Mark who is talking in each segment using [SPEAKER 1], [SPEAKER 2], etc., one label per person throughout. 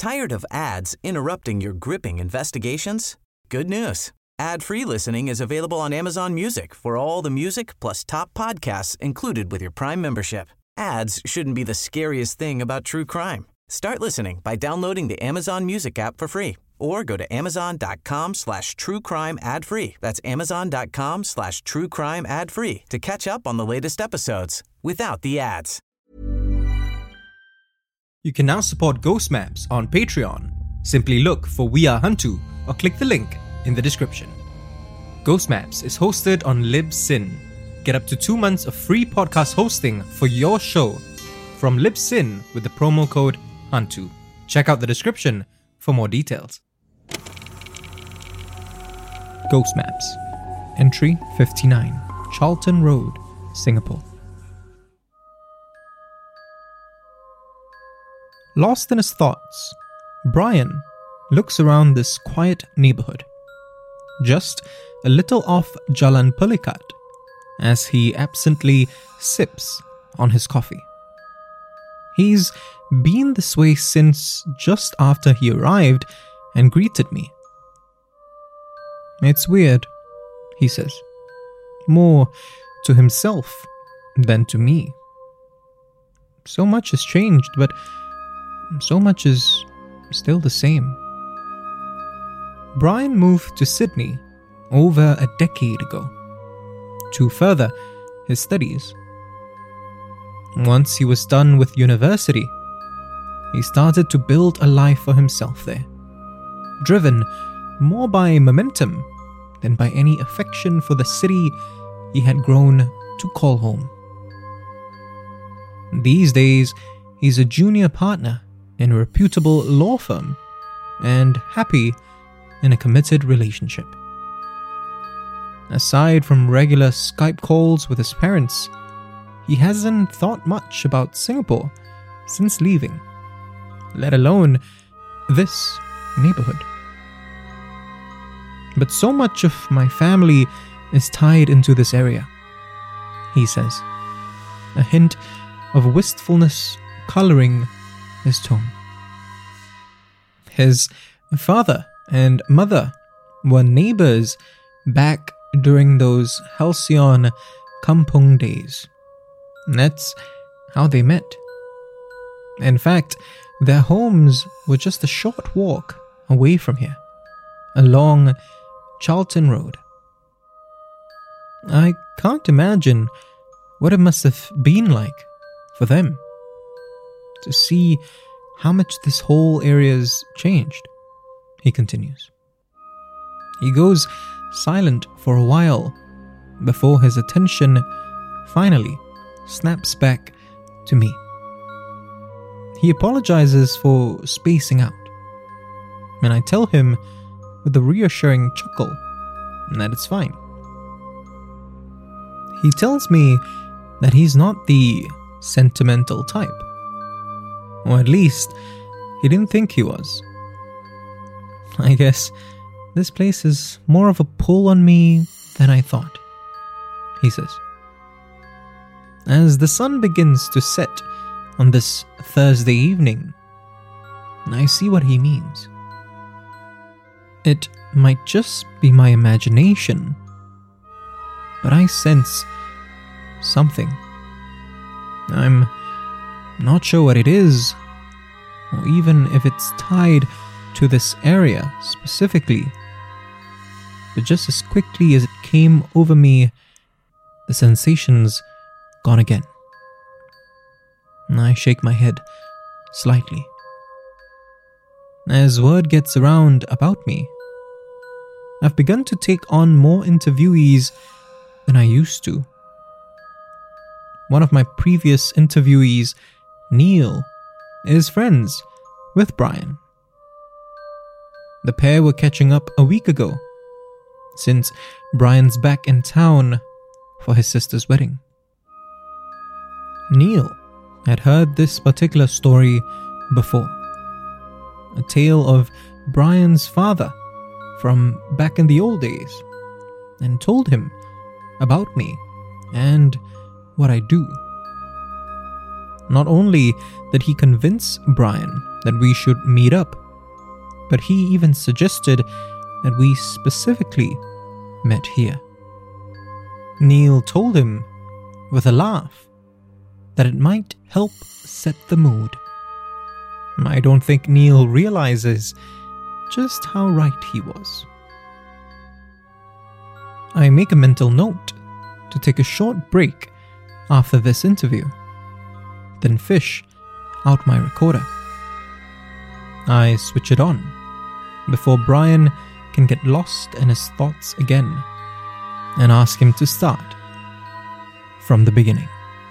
[SPEAKER 1] Tired of ads interrupting your gripping investigations? Good news. Ad-free listening is available on Amazon Music for all the music plus top podcasts included with your Prime membership. Ads shouldn't be the scariest thing about true crime. Start listening by downloading the Amazon Music app for free or go to amazon.com/truecrime ad-free. That's amazon.com/truecrime ad-free to catch up on the latest episodes without the ads.
[SPEAKER 2] You can now support Ghost Maps on Patreon. Simply look for We Are Hantu or click the link in the description. Ghost Maps is hosted on Libsyn. Get up to 2 months of free podcast hosting for your show from Libsyn with the promo code HANTU. Check out the description for more details. Ghost Maps. Entry 59, Charlton Road, Singapore. Lost in his thoughts, Brian looks around this quiet neighborhood, just a little off Jalan Pelikat, as he absently sips on his coffee. He's been this way since just after he arrived and greeted me. "It's weird," he says, more to himself than to me. So much has changed, but so much is still the same. Brian moved to Sydney over a decade ago to further his studies. Once he was done with university, he started to build a life for himself there, driven more by momentum than by any affection for the city he had grown to call home. These days, he's a junior partner in a reputable law firm and happy in a committed relationship. Aside from regular Skype calls with his parents, he hasn't thought much about Singapore since leaving, let alone this neighborhood. "But so much of my family is tied into this area," he says, a hint of wistfulness coloring his tone. His father and mother were neighbors back during those halcyon kampung days. That's how they met. In fact, their homes were just a short walk away from here, along Charlton Road. I can't imagine what it must have been like for them to see how much this whole area's changed, he continues. He goes silent for a while before his attention finally snaps back to me. He apologizes for spacing out, and I tell him with a reassuring chuckle that it's fine. He tells me that he's not the sentimental type, or at least he didn't think he was. "I guess this place is more of a pull on me than I thought," he says. As the sun begins to set on this Thursday evening, I see what he means. It might just be my imagination, but I sense something. I'm not sure what it is, or even if it's tied to this area specifically, but just as quickly as it came over me, the sensation's gone again. I shake my head slightly. As word gets around about me, I've begun to take on more interviewees than I used to. One of my previous interviewees, Neil, is friends with Brian. The pair were catching up a week ago, since Brian's back in town for his sister's wedding. Neil had heard this particular story before, a tale of Brian's father from back in the old days, and told him about me and what I do. Not only did he convince Brian that we should meet up, but he even suggested that we specifically met here. Neil told him, with a laugh, that it might help set the mood. I don't think Neil realizes just how right he was. I make a mental note to take a short break after this interview, then fish out my recorder. I switch it on before Brian can get lost in his thoughts again and ask him to start from the beginning.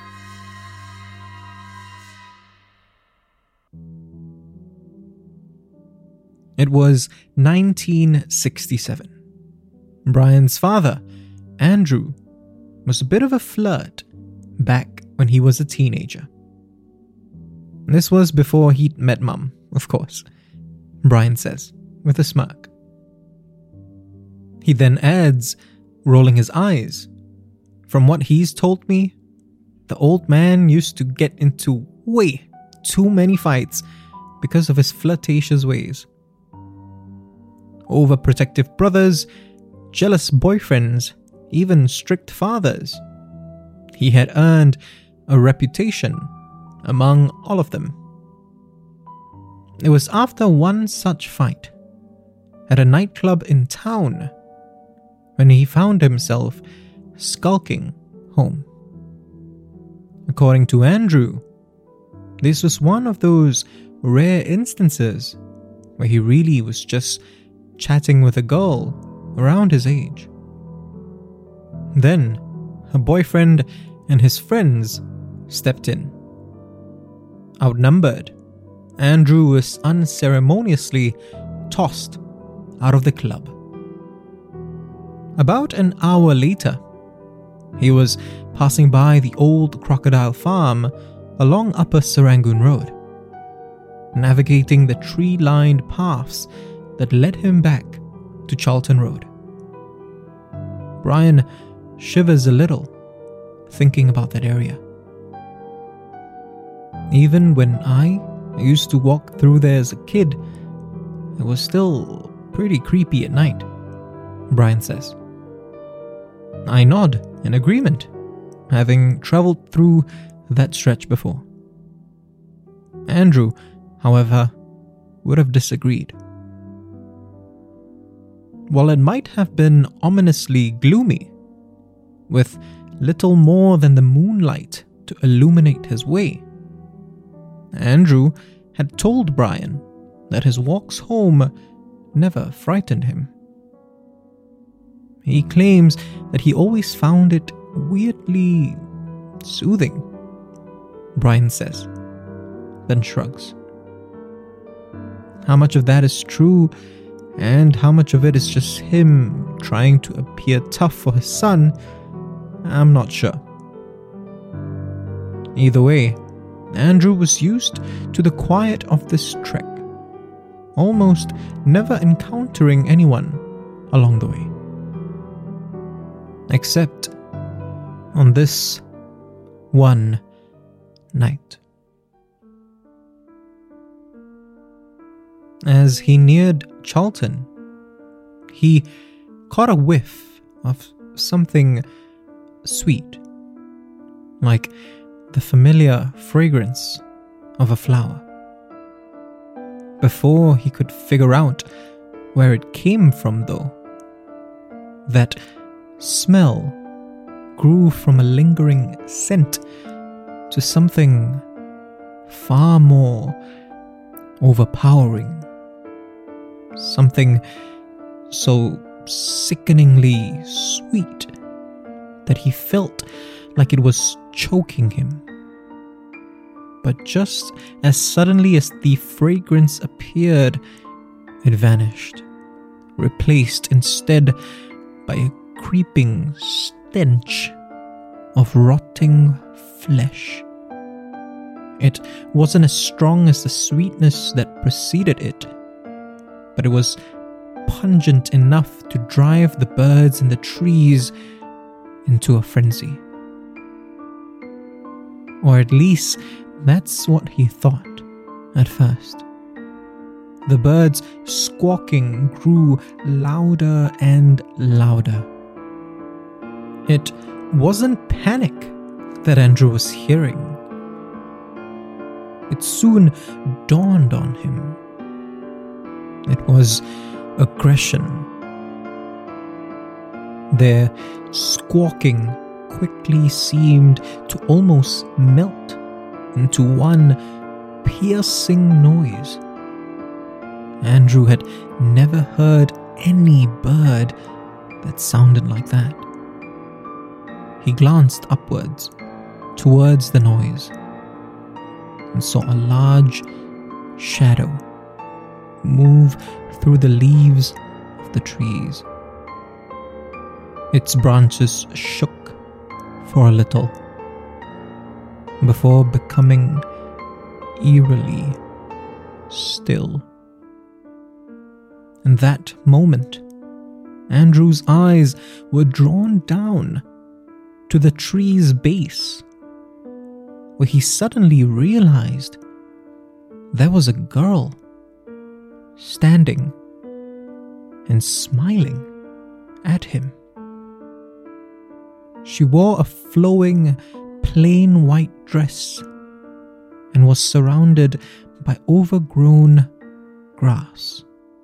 [SPEAKER 2] It was 1967. Brian's father, Andrew, was a bit of a flirt back when he was a teenager. This was before he'd met Mum, of course, Brian says, with a smirk. He then adds, rolling his eyes, "From what he's told me, the old man used to get into way too many fights because of his flirtatious ways. Overprotective brothers, jealous boyfriends, even strict fathers. He had earned a reputation among all of them. It was after one such fight, at a nightclub in town, when he found himself skulking home. According to Andrew, this was one of those rare instances where he really was just chatting with a girl around his age. Then, her boyfriend and his friends stepped in. Outnumbered, Andrew was unceremoniously tossed out of the club. About an hour later, he was passing by the old Crocodile Farm along Upper Serangoon Road, navigating the tree-lined paths that led him back to Charlton Road. Brian shivers a little, thinking about that area. Even when I used to walk through there as a kid, it was still pretty creepy at night, Brian says. I nod in agreement, having travelled through that stretch before. Andrew, however, would have disagreed. While it might have been ominously gloomy, with little more than the moonlight to illuminate his way, Andrew had told Brian that his walks home never frightened him. He claims that he always found it weirdly soothing, Brian says, then shrugs. How much of that is true and how much of it is just him trying to appear tough for his son, I'm not sure. Either way, Andrew was used to the quiet of this trek, almost never encountering anyone along the way. Except on this one night. As he neared Charlton, he caught a whiff of something sweet, like the familiar fragrance of a flower. Before he could figure out where it came from, though, that smell grew from a lingering scent to something far more overpowering. Something so sickeningly sweet that he felt like it was choking him. But just as suddenly as the fragrance appeared, it vanished, replaced instead by a creeping stench of rotting flesh. It wasn't as strong as the sweetness that preceded it, but it was pungent enough to drive the birds in the trees into a frenzy. Or at least That's what he thought at first. The birds squawking grew louder and louder. It wasn't panic that Andrew was hearing. It soon dawned on him. It was aggression. Their squawking quickly seemed to almost melt into one piercing noise. Andrew had never heard any bird that sounded like that. He glanced upwards, towards the noise, and saw a large shadow move through the leaves of the trees. Its branches shook for a little before becoming eerily still. In that moment, Andrew's eyes were drawn down to the tree's base, where he suddenly realized there was a girl standing and smiling at him. She wore a flowing, plain white dress and was surrounded by overgrown grass.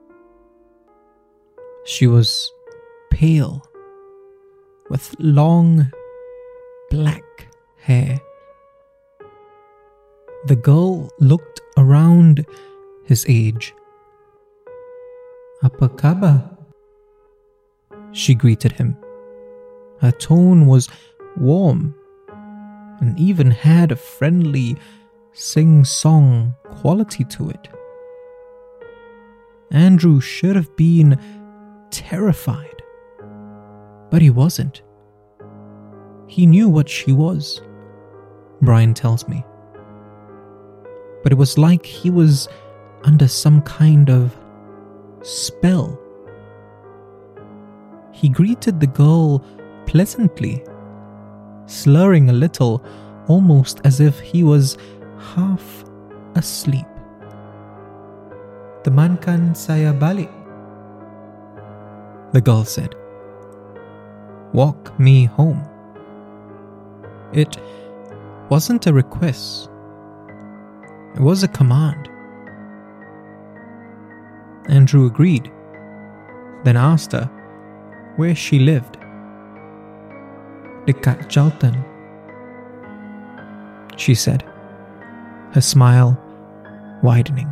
[SPEAKER 2] She was pale, with long, black hair. The girl looked around his age. "Apa khabar?" she greeted him. Her tone was warm and even had a friendly sing-song quality to it. Andrew should have been terrified, but he wasn't. He knew what she was, Brian tells me. But it was like he was under some kind of spell. He greeted the girl pleasantly, slurring a little, almost as if he was half asleep. "Temankan saya balik," the girl said. "Walk me home." It wasn't a request. It was a command. Andrew agreed, then asked her where she lived. "Dekat Jaltan," she said, her smile widening.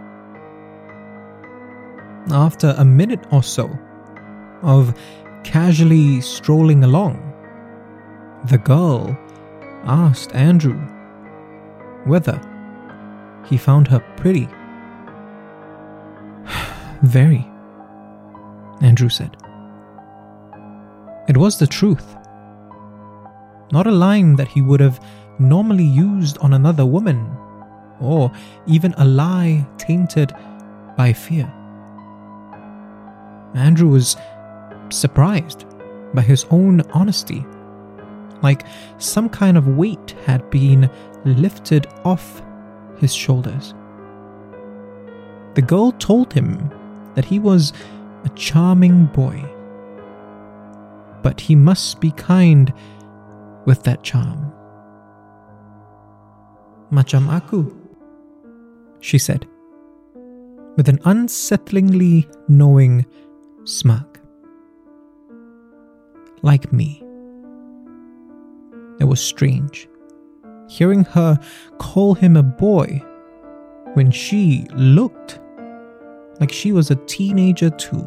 [SPEAKER 2] After a minute or so of casually strolling along, the girl asked Andrew whether he found her pretty. "Very," Andrew said. It was the truth. Not a line that he would have normally used on another woman, or even a lie tainted by fear. Andrew was surprised by his own honesty, like some kind of weight had been lifted off his shoulders. The girl told him that he was a charming boy, but he must be kind with that charm. "Macam aku," she said, with an unsettlingly knowing smirk. "Like me." It was strange, hearing her call him a boy when she looked like she was a teenager too.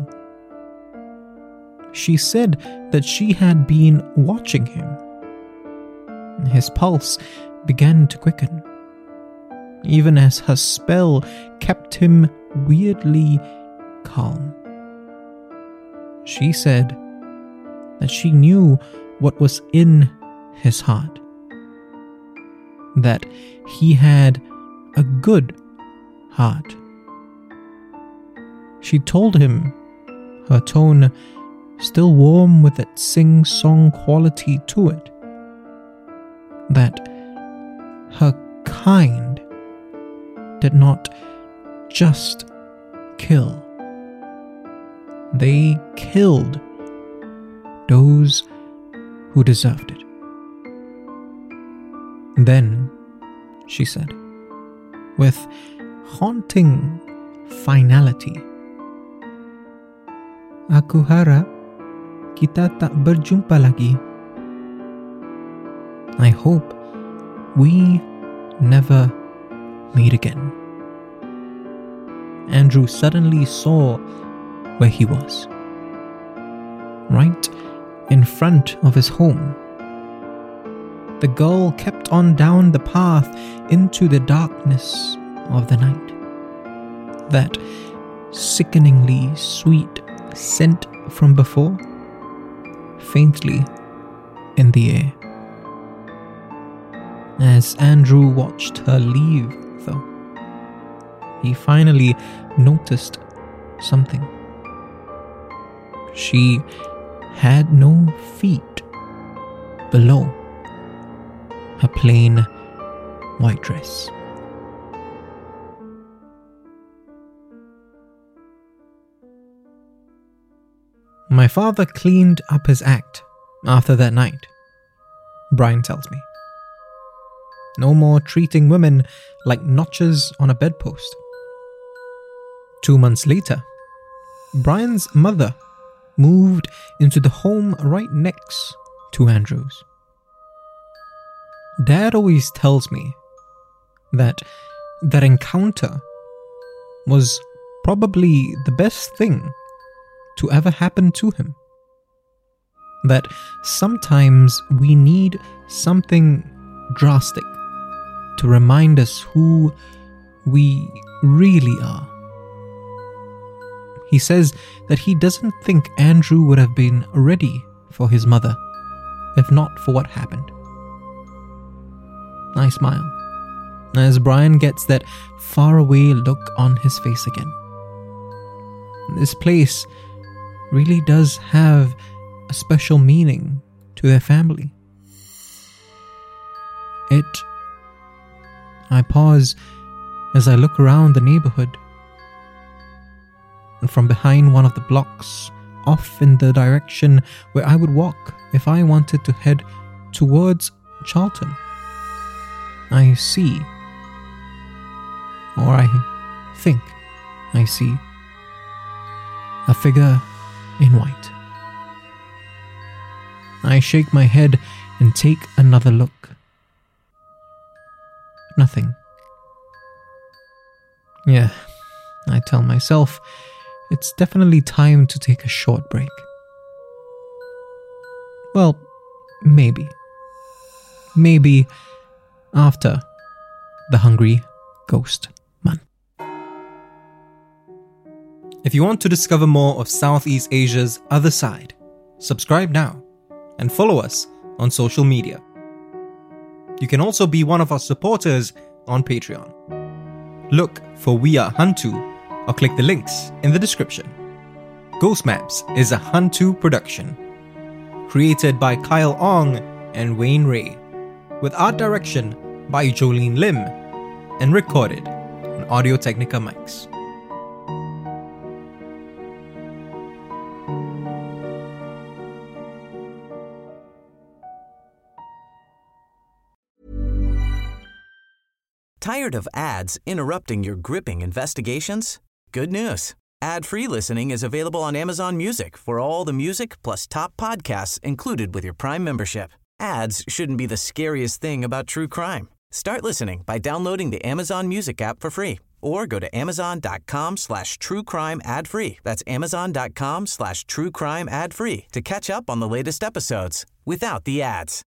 [SPEAKER 2] She said that she had been watching him. His pulse began to quicken, even as her spell kept him weirdly calm. She said that she knew what was in his heart, that he had a good heart. She told him, her tone still warm with that sing-song quality to it, that her kind did not just kill. They killed those who deserved it. Then, she said, with haunting finality, "Aku harap kita tak berjumpa lagi." I hope we never meet again. Andrew suddenly saw where he was. Right in front of his home. The girl kept on down the path into the darkness of the night. That sickeningly sweet scent from before, faintly in the air. As Andrew watched her leave, though, he finally noticed something. She had no feet below her plain white dress. My father cleaned up his act after that night, Brian tells me. No more treating women like notches on a bedpost. 2 months later, Brian's mother moved into the home right next to Andrew's. Dad always tells me that encounter was probably the best thing to ever happen to him. That sometimes we need something drastic to remind us who we really are. He says that he doesn't think Andrew would have been ready for his mother if not for what happened. I smile as Brian gets that faraway look on his face again. This place really does have a special meaning to their family. I pause as I look around the neighborhood, and from behind one of the blocks, off in the direction where I would walk if I wanted to head towards Charlton, I see, or I think I see, a figure in white. I shake my head and take another look. Nothing. Yeah, I tell myself, it's definitely time to take a short break. Well, maybe. Maybe after the Hungry Ghost Month. If you want to discover more of Southeast Asia's other side, subscribe now and follow us on social media. You can also be one of our supporters on Patreon. Look for We Are Hantu or click the links in the description. Ghost Maps is a Hantu production, created by Kyle Ong and Wayne Ray, with art direction by Jolene Lim, and recorded on Audio-Technica mics.
[SPEAKER 1] Tired of ads interrupting your gripping investigations? Good news. Ad-free listening is available on Amazon Music for all the music plus top podcasts included with your Prime membership. Ads shouldn't be the scariest thing about true crime. Start listening by downloading the Amazon Music app for free or go to amazon.com/truecrime ad-free. That's amazon.com/truecrime ad-free to catch up on the latest episodes without the ads.